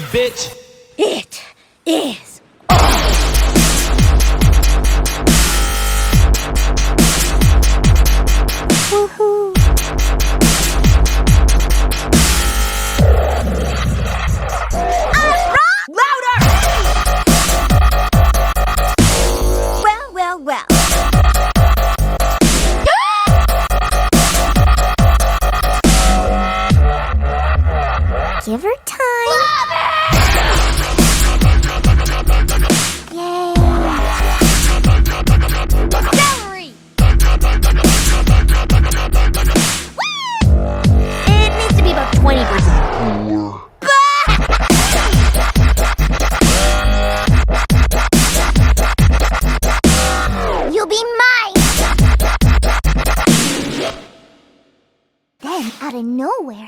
bitch. It is woohoo. Louder! Well. Give her time. Yay! Celery! It needs to be about 20%. You'll be mine! Then, out of nowhere...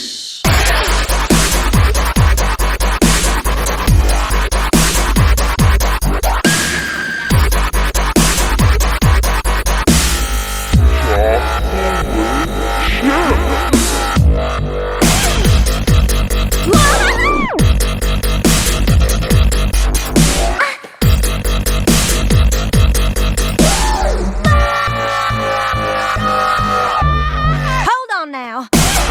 Hold on now.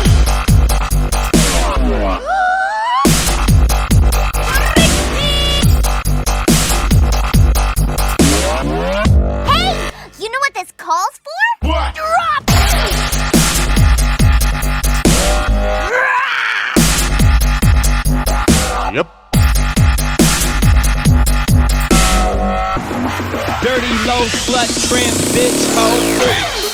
Hey, you know what this calls for? What? Drop! Yep. Dirty low slut tramp bitch hoe.